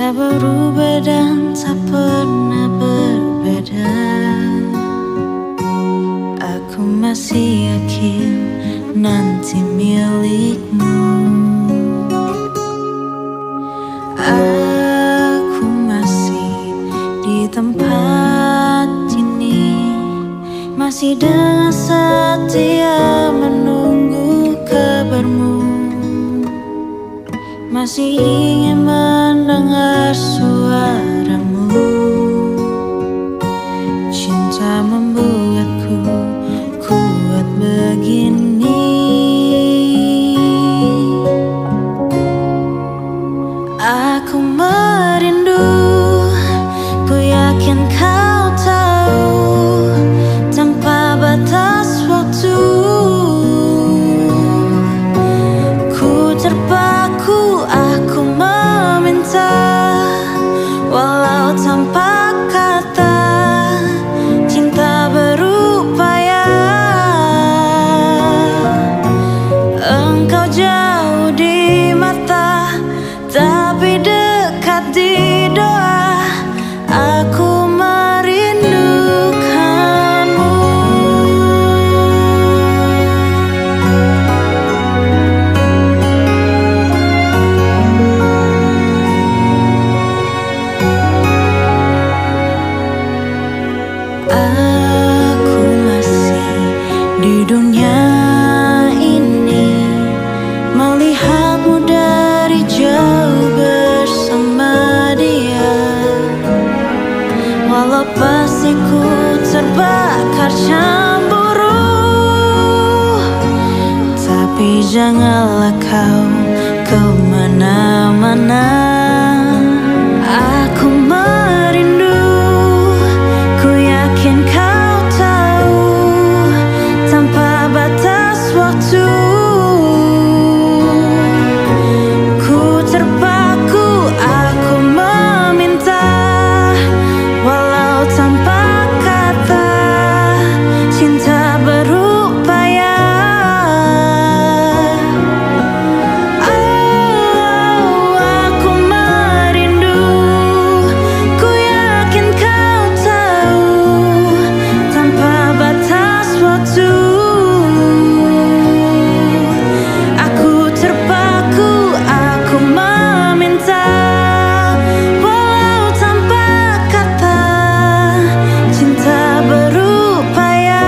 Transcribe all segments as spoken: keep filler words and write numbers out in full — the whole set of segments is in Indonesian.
Cinta berubah dan tak pernah berbeda. Aku masih yakin nanti milikmu. Aku masih di tempat ini, masih dengan setia menunggu kabarmu, masih ingin mendengar suaramu. Cinta membuatku kuat begini. Aku merindu, ku yakin kau tahu, tanpa batas waktu. Ku terpaku, aku meminta, walau tanpa kata. Cinta berupaya, engkau jauh di mata, tapi dekat di doa. Aku merindukanmu. Aku masih di dunia ini, melihatmu dari jauh bersama dia. Walau pasti ku terbakar cemburu, tapi janganlah kau kemana-mana. Aku merindu, ku yakin kau tahu, tanpa batas waktu. Ku terpaku, aku meminta, walau tanpa kata. Cinta berupaya, oh, aku merindu, ku yakin kau tahu, tanpa batas waktu. Aku terpaku, aku meminta, walau tanpa kata. Cinta berupaya,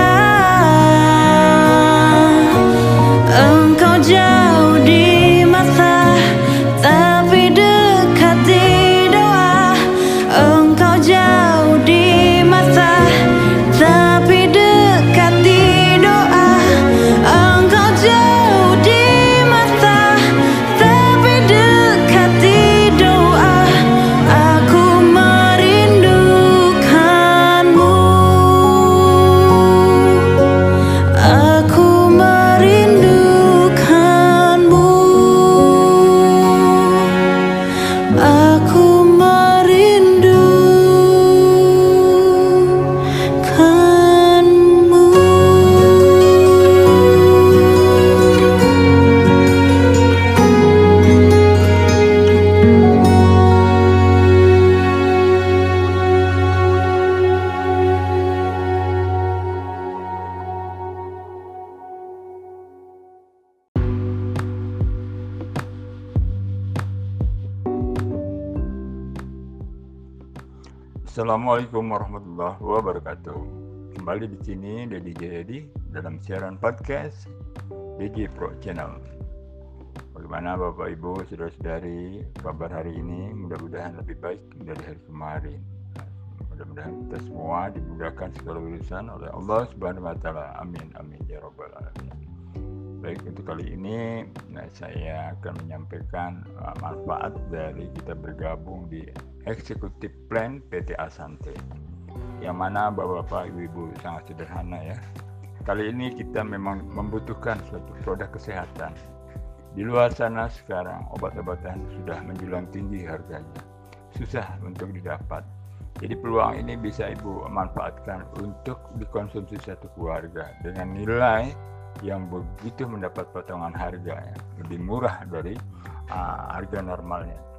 engkau jauh di mata, tapi dekat di doa. Engkau jauh di mata, tapi dekat di doa. Engkau jauh di mata, tapi dekat di doa. Aku merindukanmu. Aku merindukanmu. Aku merindukanmu. Assalamualaikum warahmatullahi wabarakatuh. Kembali di sini Dedi Jayadi dalam siaran podcast D J Pro Channel. Bagaimana Bapak Ibu, saudara-saudari, kabar hari ini? Mudah-mudahan lebih baik dari hari kemarin. Mudah-mudahan kita semua dimudahkan segala urusan oleh Allah Subhanahu wa taala. Amin amin ya rabbal alamin. Baik, untuk kali ini nah, saya akan menyampaikan uh, manfaat dari kita bergabung di Executive Plan P T Asante, yang mana Bapak-bapak, Ibu-ibu sangat sederhana ya. Kali ini kita memang membutuhkan suatu produk kesehatan. Di luar sana sekarang obat-obatan sudah menjulang tinggi harganya, susah untuk didapat. Jadi peluang ini bisa Ibu manfaatkan untuk dikonsumsi satu keluarga dengan nilai yang begitu mendapat potongan harga ya, lebih murah dari uh, harga normalnya.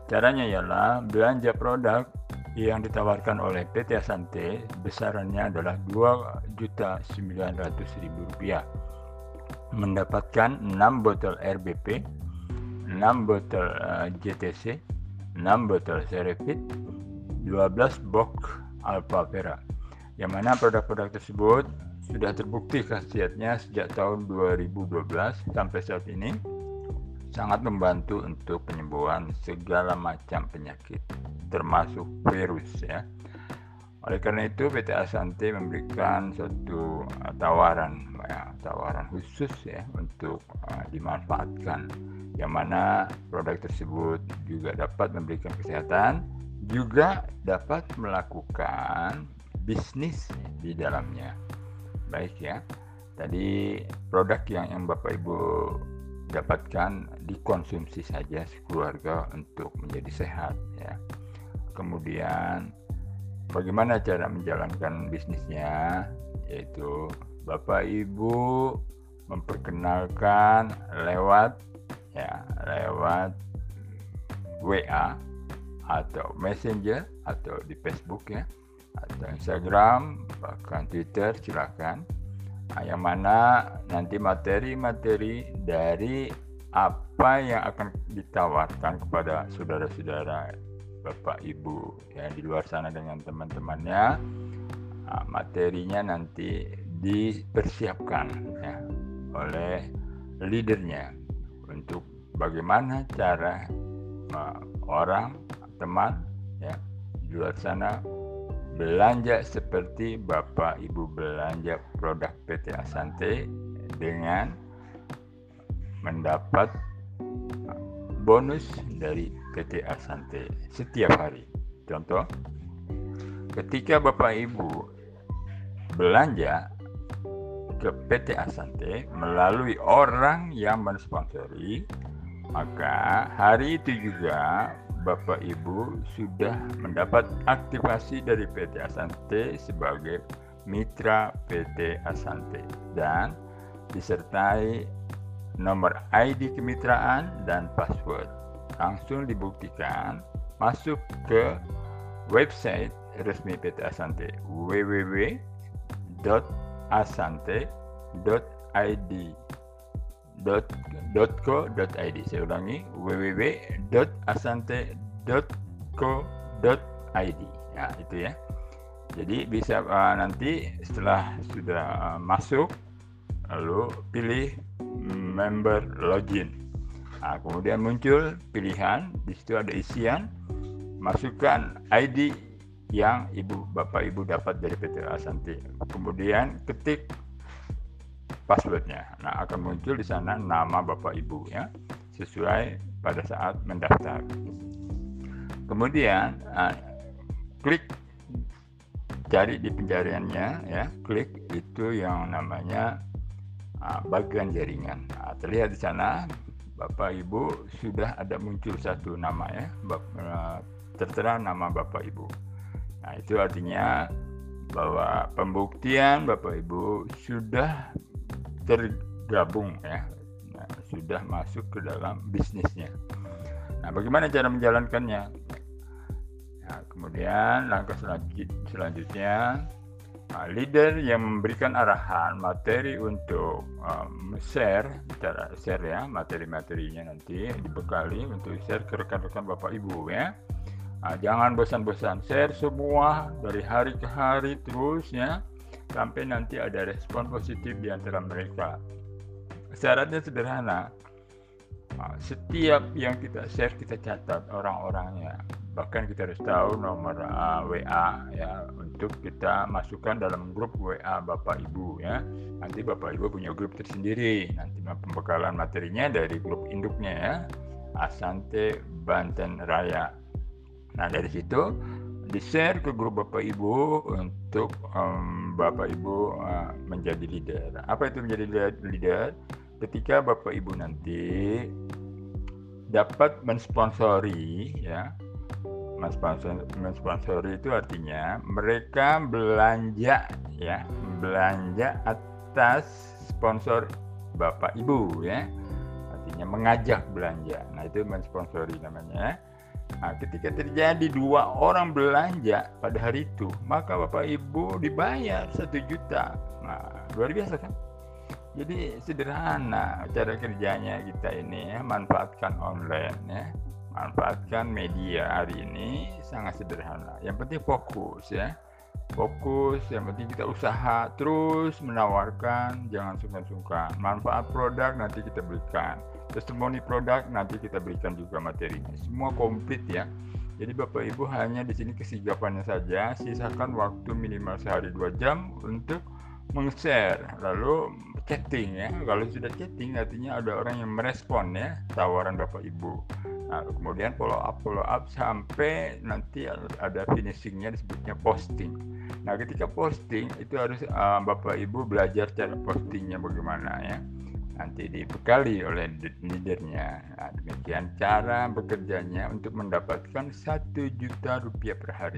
Caranya ialah belanja produk yang ditawarkan oleh P T Asante besarannya adalah dua juta sembilan ratus ribu rupiah. Mendapatkan enam botol R B P, enam botol uh, J T C, enam botol Cerevit, dua belas box Alpha Vera. Yang mana produk-produk tersebut sudah terbukti khasiatnya sejak tahun dua ribu dua belas sampai saat ini sangat membantu untuk penyembuhan segala macam penyakit termasuk virus ya. Oleh karena itu P T Asante memberikan suatu uh, tawaran ya, tawaran khusus ya untuk uh, dimanfaatkan, yang mana produk tersebut juga dapat memberikan kesehatan, juga dapat melakukan bisnis di dalamnya. Baik ya, tadi produk yang, yang Bapak Ibu dapatkan dikonsumsi saja sekeluarga untuk menjadi sehat ya. Kemudian bagaimana cara menjalankan bisnisnya, yaitu Bapak Ibu memperkenalkan lewat ya lewat W A atau Messenger atau di Facebook ya, atau Instagram, bahkan Twitter, silakan. Nah, yang mana nanti materi-materi dari apa yang akan ditawarkan kepada saudara-saudara Bapak Ibu yang di luar sana dengan teman-temannya, nah, materinya nanti dipersiapkan ya, oleh leadernya untuk bagaimana cara uh, orang teman ya di luar sana belanja seperti Bapak Ibu belanja produk P T Asante dengan mendapat bonus dari P T Asante setiap hari. Contoh, ketika Bapak Ibu belanja ke P T Asante melalui orang yang mensponsori, maka hari itu juga Bapak Ibu sudah mendapat aktivasi dari P T Asante sebagai mitra P T Asante dan disertai nomor I D kemitraan dan password. Langsung dibuktikan masuk ke website resmi P T Asante w w w dot asante dot i d .co dot i d. Saya ulangi, w w w dot asante dot co dot i d. Ya, itu ya. Jadi bisa uh, nanti setelah sudah uh, masuk, lalu pilih member login. Nah, kemudian muncul pilihan, di situ ada isian, masukkan I D yang ibu bapak ibu dapat dari P T Asante. Kemudian ketik passwordnya. Nah, akan muncul di sana nama bapak ibu ya, sesuai pada saat mendaftar. Kemudian uh, klik cari di pencariannya ya, klik itu yang namanya uh, bagian jaringan. Nah, terlihat di sana bapak ibu sudah ada muncul satu nama ya, bap, uh, tertera nama bapak ibu. Nah, itu artinya bahwa pembuktian bapak ibu sudah tergabung ya, nah, sudah masuk ke dalam bisnisnya. Nah, bagaimana cara menjalankannya? Nah, kemudian langkah selanjut, selanjutnya nah, leader yang memberikan arahan materi untuk um, share, cara share ya, materi-materinya nanti dibekali untuk share ke rekan-rekan bapak ibu ya. Nah, jangan bosan-bosan, share semua dari hari ke hari terus ya, sampai nanti ada respon positif di antara mereka. Syaratnya sederhana, setiap yang kita share kita catat orang-orangnya, bahkan kita harus tahu nomor uh, W A ya, untuk kita masukkan dalam grup W A bapak ibu ya. Nanti bapak ibu punya grup tersendiri, nanti pembekalan materinya dari grup induknya ya, Asante Banten Raya. Nah, dari situ di-share ke grup Bapak Ibu untuk um, Bapak Ibu uh, menjadi leader. Apa itu menjadi leader? Ketika Bapak Ibu nanti dapat mensponsori ya. Mensponsori, mensponsori itu artinya mereka belanja ya, belanja atas sponsor Bapak Ibu ya. Artinya mengajak belanja. Nah, itu mensponsori namanya. Nah, ketika terjadi dua orang belanja pada hari itu, maka Bapak Ibu dibayar satu juta. Nah, luar biasa kan? Jadi sederhana cara kerjanya kita ini ya, manfaatkan online ya, manfaatkan media hari ini sangat sederhana. Yang penting fokus ya, fokus. Yang penting kita usaha terus menawarkan, jangan sungkan-sungkan. Manfaat produk nanti kita berikan. Testimoni produk nanti kita berikan juga materinya. Semua komplit ya. Jadi Bapak Ibu hanya di sini kesigapannya saja, sisakan waktu minimal sehari dua jam untuk meng-share, lalu chatting ya. Kalau sudah chatting artinya ada orang yang merespon ya tawaran Bapak Ibu. Nah, kemudian follow up follow up sampai nanti ada finishingnya disebutnya posting. Nah, ketika posting itu harus uh, Bapak Ibu belajar cara postingnya bagaimana ya. Nanti dibekali oleh leadernya. Nah, demikian cara bekerjanya untuk mendapatkan satu juta rupiah per hari.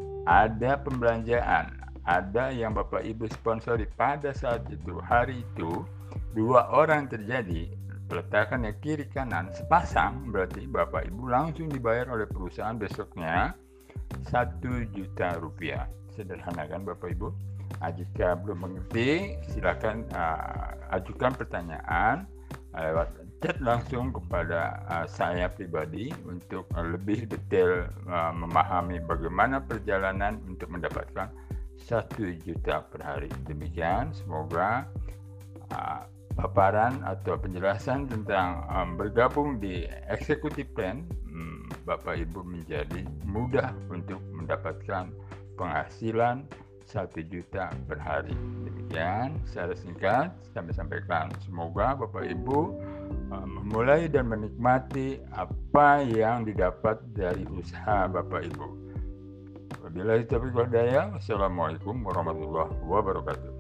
Ada pembelanjaan, ada yang Bapak Ibu sponsori pada saat itu, hari itu dua orang terjadi, letakkannya kiri kanan sepasang, berarti Bapak Ibu langsung dibayar oleh perusahaan besoknya satu juta rupiah. Sederhana kan Bapak Ibu? Nah, jika belum mengerti, silakan uh, ajukan pertanyaan uh, lewat chat langsung kepada uh, saya pribadi untuk uh, lebih detail uh, memahami bagaimana perjalanan untuk mendapatkan satu juta per hari. Demikian, semoga uh, paparan atau penjelasan tentang um, bergabung di Executive Plan um, Bapak Ibu menjadi mudah untuk mendapatkan penghasilan satu juta per hari. Demikian secara singkat kami sampaikan. Semoga Bapak Ibu uh, memulai dan menikmati apa yang didapat dari usaha Bapak Ibu. Wabillahi taufiq wal hidayah. Wassalamualaikum warahmatullahi wabarakatuh.